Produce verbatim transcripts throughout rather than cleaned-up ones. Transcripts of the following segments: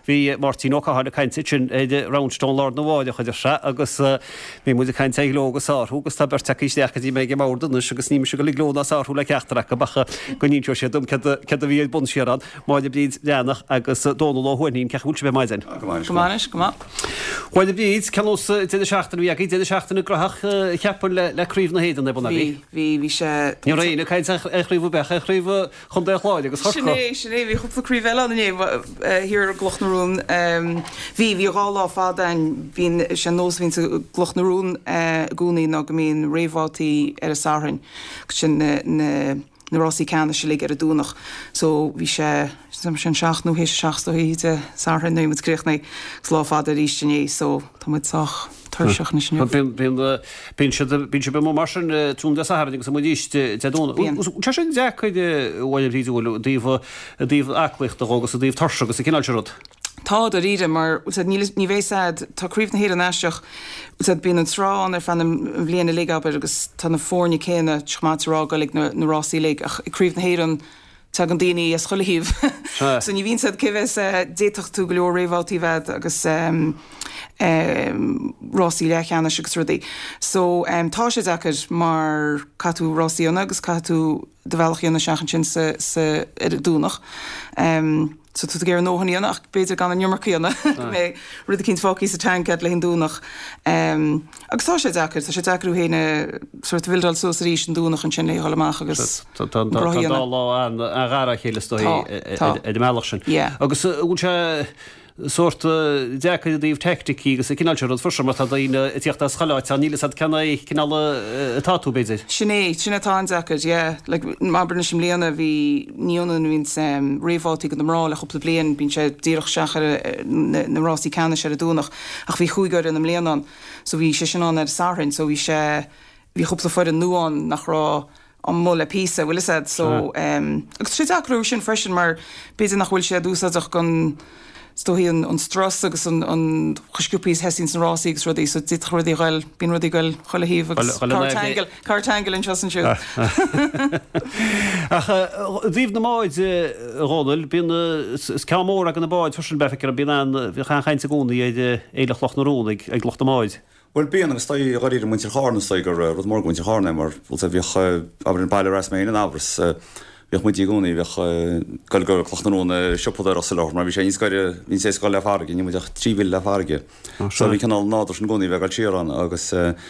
hí Martin O'Cahar caiinte sin de Roundstone Lord na bháide chuidir se agus mé mu caiint églógus áthúgus tá berteíisteachchadí mé go mádan agus ní se go glóna áthú le ceachtarach go bacha go níú sé dum ce a bhí bun siarad máide bíd leannach agus dóna láhaín ceúil be maisin. Gomáis go. Cháide bíd ceús de seachtain bhí í de seachtain grach cheapar leríomh na héan buna bhí. Bhí bhí sé Ní réine caiint chríomh becha chríomh chun de chláide agus Sinné sinné bhí chupparíomhile ané hir glochnarún hí bhí gáá fádain hín sé nós vín glochnarún gúnaí ná go mín réhátí ar a sáhain sin na Rosí Canna se lig ar a dúnach, so bhí sé sin seaachnú hé seachú híte sáhain nuimiid críochna sláfád a rístené, so táidach tuseach na sin. Bín se be mar sin tún de saharing sa díiste dúna. Te sin de chuide bhil ríúil díomh díomh aclacht agus a díomh tarsegus a cinál serod. Tá a ríide mar ní bhéad táríomh na héad an eisteach bíon an rán ar fan bbliana le aber agus tá na fórne céine chmárá go na Rosí le ach críomh na héan te an daoine as choíh. So ní bhín cihs déach tú go leor réhátí bhead agus Rosí lechéanna agus rudaí. So tá sé dechar mar catú Rosíonna agus catú de bhheachíonna seachan sin sa dúnach. So tu géir nóhaíanana ach beidir gan an jommarcíanana mé rud cinn fáí sa tankad le hin dúnach. Agus tá sé dechar, tá sé decarú héine suirt bhildal so ríéis an dúnach an sin le hallamach agus lá an gara chéile stoi de meach sin. Agus ún se sort decha díomh technicí agus cinál rud fu mar daine tíocht a chaáid a nílas cena cinál táú béidir. Sinné sinna tá dechar, le marbrna sem léana bhí níonan vín sem réhátí go mrá le chopla blian bín sé ddíoch seachar na Rosí Canna sé a dúnach ach bhí chuúgur in am léanán, so bhí sé sin an ar sáhain, so bhí sé bhí chopla fuir an nuán nach rá an mó le písa bhfuil said, so agus sé deacrú sin freisin mar béidir nach bhfuil sé dúsaach gon Stohí an stras agus an chusciúpís hesín san Rosí agus rudí so dit chuirí gáil bín rudí gáil chola híh agus cartangel in seasan siú. Díomh na máid Ronald bín cámór ag an na báid fusin beficar a bín an bhí chan chaint a gúnaí éile chloch na rónig ag gloch na máid. Well bíon agus tá gaíir muintir chána gur rud mór muintir chána mar bhil a bhíoch aber an bailile ras mé an ábras. Bhíoh mu gúnaí bhíoh goil go chlochnarúna sioppadar as leir, mar bhí sé níoscaire hín sé sáil le farige, ní muideach tríhil le farige. So bhí canál nádar an gúnaí bheith tíarán agus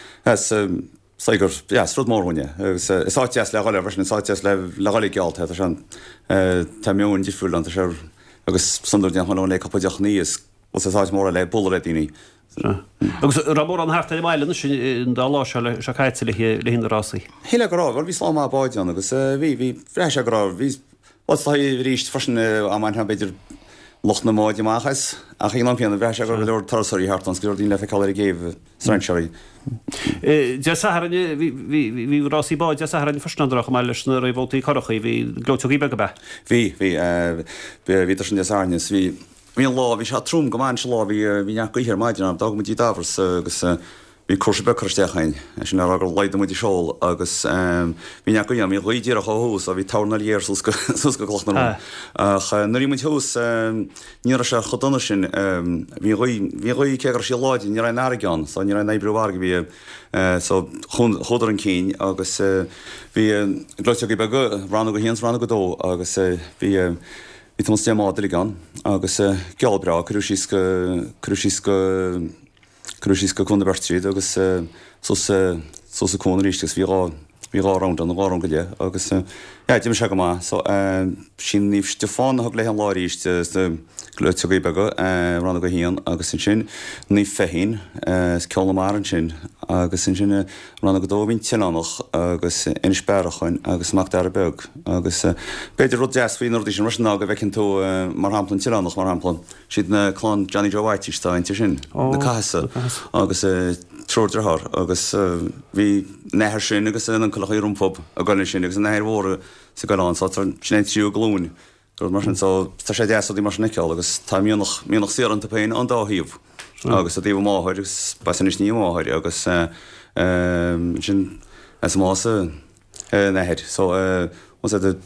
gur rud mórhaine, agus isáteas le gáile bhar isáteas le leáí gealthe an tá meún difriúil an sé agus sunúir deanna le cappadeach níos os isáid mór le bula daoine. Agus ramór an hartta i maiile sin dá lá se se caiite le hin rásaí. Híle gorá, bhil bhí slá báideán agus bhí bhí freis a gorá, bhí tá ríist farsin amhain beidir loch na máid amachchas a chi an peanna bheis go leir tarsaí hartans gur dín le feáir géh Sreinseirí. De saharne hí rásí báid de saharna fastnadrach me leis na réhótaí chochaí hí glóteí be go be. Bhí hí hí sin de sánes hí Bhí an lá bhí se trúm gomáin se lá bhí bhí neachhir maidin dag mutí dáhars agus bhí chuirsa becharstechain sin ar agur leid mutí seol agus bhí neach mí roiíar a choús a bhí tána léir sus go glochna. Narí mu thuús ní se chodonna sin bhí roií ceagar sí láidin ní ra nágan, sa ní ra nabrúhharga bhí chodar an cín agus bhí gloteí be go ranna go hés ranna go dó agus bhí Bhí tá té máidir gan agus gealbrá cruúsísca chuna Bertríd agus sos cóna rístas bhí bhí rárán an gárán go lé agus dé se go má sin níomh Stefán thug le an láiríiste glute go be go ranna go híían agus sin sin ní fehín ceolala mar an sin agus sin sinna ranna go dó hín teánach agus inspéirechain agus mac ar a beg agus beidir rud deasfuoí nó sin mar go bhecinn tú mar hamplan teánach mar hamplan siad na chlán Johnny Joe Whiteítáinte sin na caiasa agus troirtarth agus bhí nethir sin agus an chochaí rúmfob a gáil sin agus an néir mhóra sa goán sa sinné siú glún. mar tá sé déas dí mar neceáil agus tá míonach míonach sé an tapéin an dáhíomh agus a dtíomh máthir agus ba san is ní máthir agus sin mása nehéir so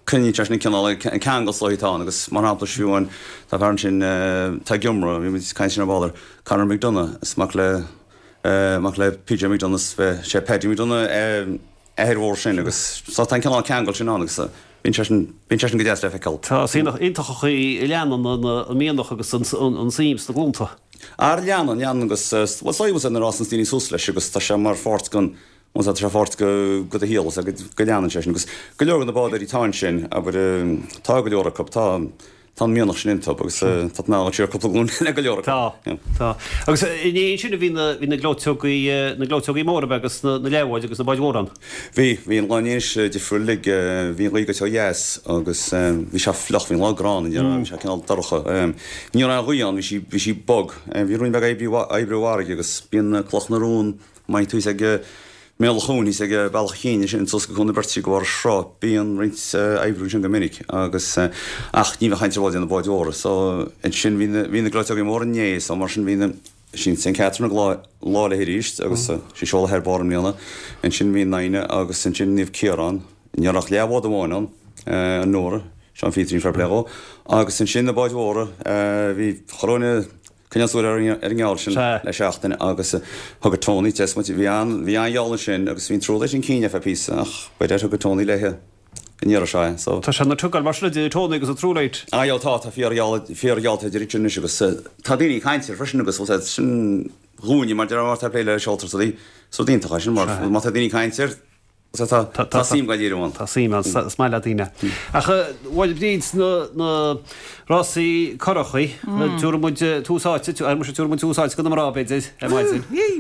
cynnig trasna canal yn cangol sloitán, agus mar hapla siúan tá bharan sin tá giomra, bhí mis cain sin a bálar Conor McDonagh, smach le mach le P J McDonagh sé Paddy McDonagh éir bhór sin, agus sá tá canal cangol sin an, agus bín tesin go déas le feiceil. Tá síach intach í leanan an míonach agus an síms na glúnta. Ar leanan, leanan agus, was I was in the Rossens Dini Suslesh, agus tá sé mar fort gun, was that fort go go the heels, go leanan sin, agus go leor an the bád í táin sin, aber tá go leor a cup tá tá míonach sin intop, agus tá ná tíar cup glún le go leor. Tá, tá. Agus in sin hí na glóteogaí na glóteogaí mórbe agus na leabháid agus na báid móran. Bhí hí an láinéis difriúlig hí líga tá yes, agus bhí se floch hí lágrán in se cinál darcha. Ní an ruíán bhí sí bog, bhí rúin beh ébrehhaige agus bíon cloch na rún mai tú ag méchún is ag bailchéine sin tos go chuna bertí go bhar srá, bíon rint ébrú sin go minic, agus ach ní bh chainte bháid an báid óra, so sin hína gláteag mór an nééis, mar sin hína sin Saint Catherine lá le hiríist, agus sí seola heir bar líana, an sin hí naine agus sin sin níomh cearán, nearach leabhád amháin an nóra, sean fitrín fer plego, agus sin sin na báid óra, hí choróna Cynnyasúr ar an gáil sin le seachtain agus thugad tónaí te bhí an bheála sin agus bhín trúla sin cíine fe pí ach ba d thugad tónaí lethe in se. Tá se na tugáil mar le tóna agus a trúlaid. Áiltá tá fiorhealta idirú agus tá daoine caiintir frisin agus bhil sin rúni mar de mar pléile seoltar sa so díntaá sin mar má daoine caiintir tá sim gaíháin. Tá sim smaile daine. Acha bhil bdíd na Rosí chorachaí túmuid túsáte ar mu túmún túsáid go marrábeid é maidsin.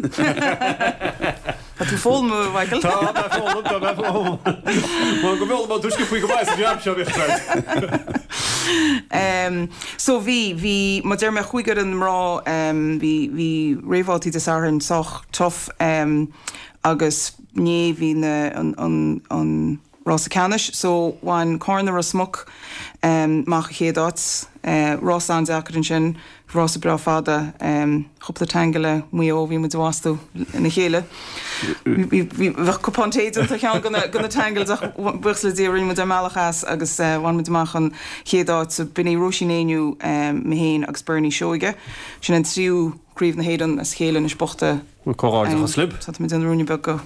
Tá tú fól mu Michael? Tá fól go bhil dúsci faoi go bhaid deab seo Um, so bhí hí má deir me chuigar an rá hí réháiltí de san soch tough um, agus ní hí an Ross Canis, so bhain corner a smuc um, mach chéadát uh, Ross an deachar an sin Ross a bra fada um, chupla tangale mu ó bhí mu dhástú ina chéile. Bhí cupántéid an chean gona tangal buchsla díirí mu meachchas agus bhain mu amachchan chéadát sa bini roisinéniu mé héin agus burní seoige. Sin an tríú críomh na héan as chéile na spochta choráide a slib. Tá mé an rúni be go.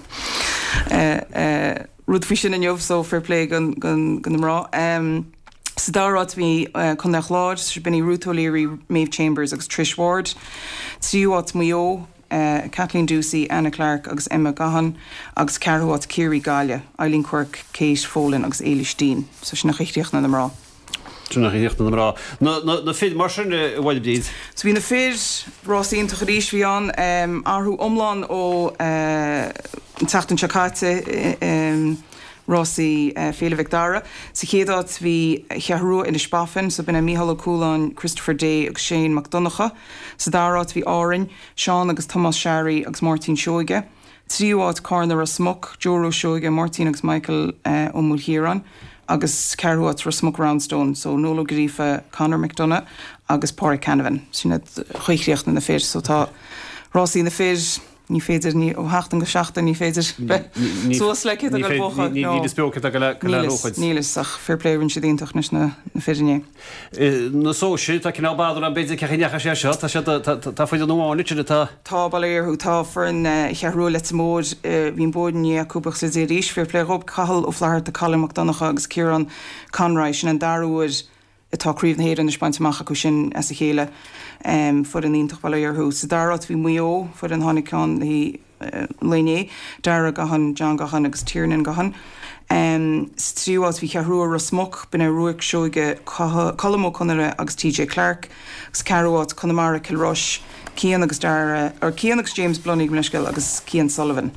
Rud fi sin an jobh so fair play gan rá. Um, so dárát mí chun nach láid, se binní Ruth O'Leary, Maeve Chambers agus Trish Ward. Tríúát mó, uh, Kathleen Ducey, Anna Clark agus Emma Gahan, agus Carúát Kiri Galia, Eileen Quirk, Kate Folin agus Eilish Dean. So sin nach richtíocht na rá. Tuna híocht na rá. Na fid mar sin bhil bdíd. So bhí na fid Rossíon a ríis bhí an um, arthú omláin ó uh, tachtan seáte um, Rossi uh, féle Vicdara. Sa chéadát bhí chearú in Spafin, so bina Míhall Cúlán, Christopher Day agus Shane McDonagh. Sa dárát bhí Árin, Sean agus Thomas Sherry agus Martin Seoige. Tríúát Corner a Smuck, Joe Seoige, Martin agus Michael uh, ó Mulhéran. Agus Carúát Rasmuck Roundstone, so Nolo Grífa, Conor McDonagh agus Pádraig Canavan. Sinna chuichriocht na fér, so tá Rossi na fér ní féidir ní ó heachtan go seachtain ní féidir suas le a go bócha ní spiocha a go le róchaid. Nílas ach fairpléirn si díntaach na féidirné. Na sóisi tá cinál báidir an beidir cechanecha sé seo, tá sé tá foiidir nóháinne sin tá Tá baléirthú tá for an chearú le mód hín bódní a cúbach sa dé ríis fairpléirób cahall ó fleir a Colin McDonagh agus Kieran Conroy sin an darúid atá críomh na héad an Spainteach acu sin as a chéile. Um, for an íntach baléirthú. Sa dárát bhí muo for an tháinacán hí uh, léné, Dara gahan, John gahan agus Tiernan gahan. Um, Stríúát bhí chearú a smuc bina ruúig seoige Colmó Conara agus T J Clark, agus Carúát Conamara Kilrush, Cian agus Dara, or Cian agus James Blunnig Mnishgil agus Cian Sullivan.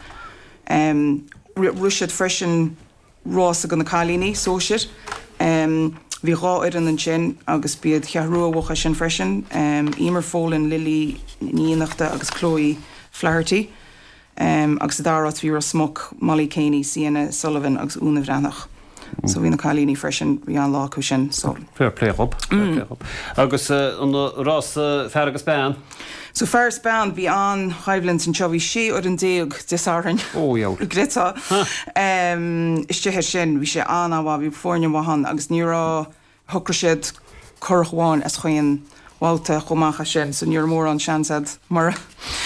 Um, Rushad freisin Ross a gona Cálíní, sóisiid. Um, Bhí rá ar an sin agus bead chearú bhacha sin freisin, um, Emer Folin, Lily Níonachta agus Chloe Flaherty, um, agus dárát bhí smuc Molly Caney, Sienna Sullivan agus Una Bhreanach. Mm. So bhí na Cálíní freisin bhí an lá sin. So. Fair play up. Mm. Agus uh, an rás uh, fear agus bean? So first band bhí an Highlands an Chovy sé or an déag desáin. Ó jau. Greta. Um, Iste sin bhí sé an bhá bhí fórne bhahan agus nírá thucra siad chorchháin as chuin Walta chomacha sin, so níor mór an seansad mar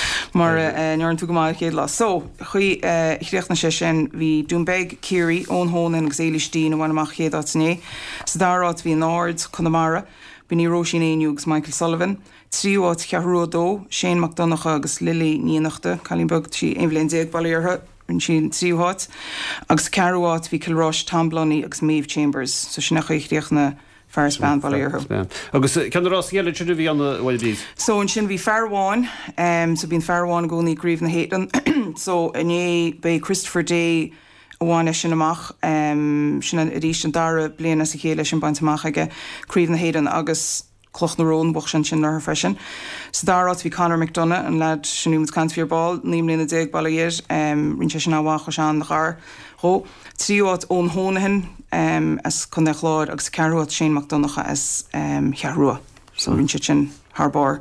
mar níor an tú gomáil chéad lá. So, chuí chréocht na sé sin bhí Dúnbeg, Kiri, ón hónan agus Éilistí na bhain amach chéad átané. Sa dárát bhí Nord, Connemara, bhí ní Róisín Éiniú agus Michael Sullivan, tríúát Cearúdó, Shane McDonagh agus Lily Níanachta, Calínbug sí ein bhléin déag bailíortha, an sin tríúát, agus Cearúát bhí Kilrush, Tom Blunny agus Maeve Chambers, so sin nach chréocht na First band bailíortha. Agus cean rás geile tríú bhí an bhil bhí? So an sin bhí Fairháin, um, so bhín Fairháin gcónaí gríomh na héan. So iné bé Christopher Day bháin sin amach, um, sin an ríist an dara bliana sa chéile sin baint amach aige, gríomh na héan agus cloch na rón bach sin sin nar freisin. So dárát bhí Conor McDonagh, an lad sinú mus cant fíor ball, níom lína déag bailíir, um, rin sé sin áhach seán nach ar. Ho, tríúát ón hónahin, um, as chun de chláir agus Cearúát Shane McDonagh as um, Chearúa. So rin sé sin harbár.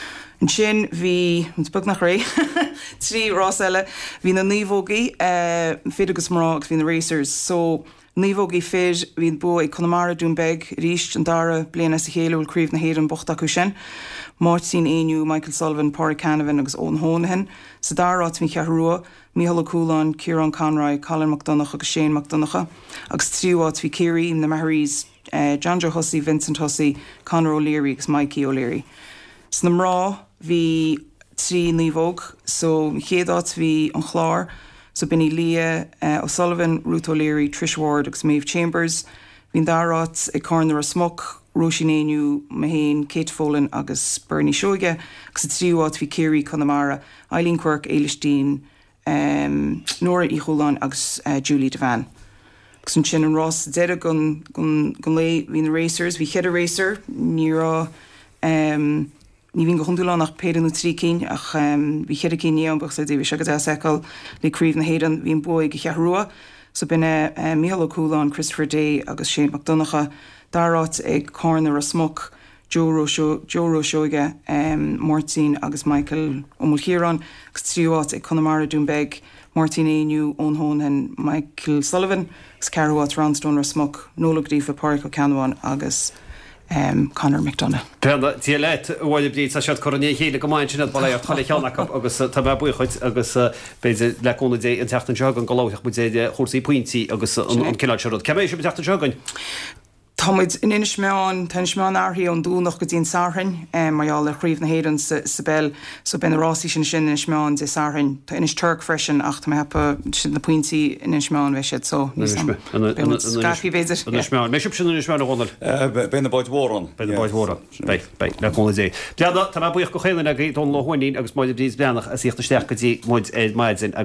An sin bhí, mus bug nach ré, trí rás eile, hí na níomhógaí, uh, féad agus mrá agus hí na racers. So níomhógaí féad hín bu ag Connemara Dúnbeg, ríist an dara bliana sa chéile bhfuil críomh na héan bocht acu sin. Martin Éiniú, Michael Sullivan, Pádraig Canavan agus ón hónahin. Sa dárát mí Cearúa, Mícheál Ó Cualann, Ciarán Conroy, Colin McDonagh agus Shane McDonagh, agus tríúát hí Kiri na Mahrís, uh, John Joe Hussey, Vincent Hussey, Conor O'Leary agus Mikey O'Leary. Sna mrá hí trí níomhóg, so chéadát hí an chlár, so binní Leah uh, O'Sullivan, Ruth O'Leary, Trish Ward agus Maeve Chambers. Bhín dárát ag Corner a Smuck, Róisín Éiniú, Mahane, Kate Folan agus Bernie Shoige, agus a tríúát hí Kiri Connemara, Eileen Quirk, Éilistí, um, Nora Icholan agus uh, Julie Devan. Agus an sin an Ross dead gun gun gun lei hí na racers, hí chead a racer, nírá um, ní bhín go chundúla nach péidir na trí cín ach um, bhí chead a cín níam bach sa dé bhí segad a secail le críomh na héan hín buig go Chearúa, so binne uh, Mícheál Ó Cualann, Christopher Day agus Shane McDonagh, dárát ag Corner a Smuck, Joe Roisóige, um, Martin agus Michael O'Mulchiran, agus tríúát ag Connemara Dúnbeg, Martin Éiniú, ón hónahin Michael Sullivan, agus Cearúát Roundstone a Smuck, Nóla Grífa, Pádraig Ó Canavan agus um, Conor McDonagh. Penda, tí leit bhil bríd sa sead choraní chéile go main sinad baléir chala cheannach agus tá bh buchuid agus beidir leúna dé an teachtan segan go láach bu dé chósaí pointí agus an cinál seúd. Ceméis sem teachtan segan? Táid in inis meán tan meán airthaí an dúnach go dtíon sarthain, marall le chríomh na héan sa bell, so ben rásí sin sin inis meán de sarthain. Tá inis Turk freisin ach tá hepa sin na pointí in inis meán bheisiid, so scapi béidir. Inis meán, méisiú sin inis meán a ghonal? Ben na báid mhórán. Ben na báid mhórán, bei, bei, le cóna dé. Deada, tá buíoch go chéile a gréit ón láhainin agus máid a bríos beannach a síochtta steach go dtí muid éid maidsin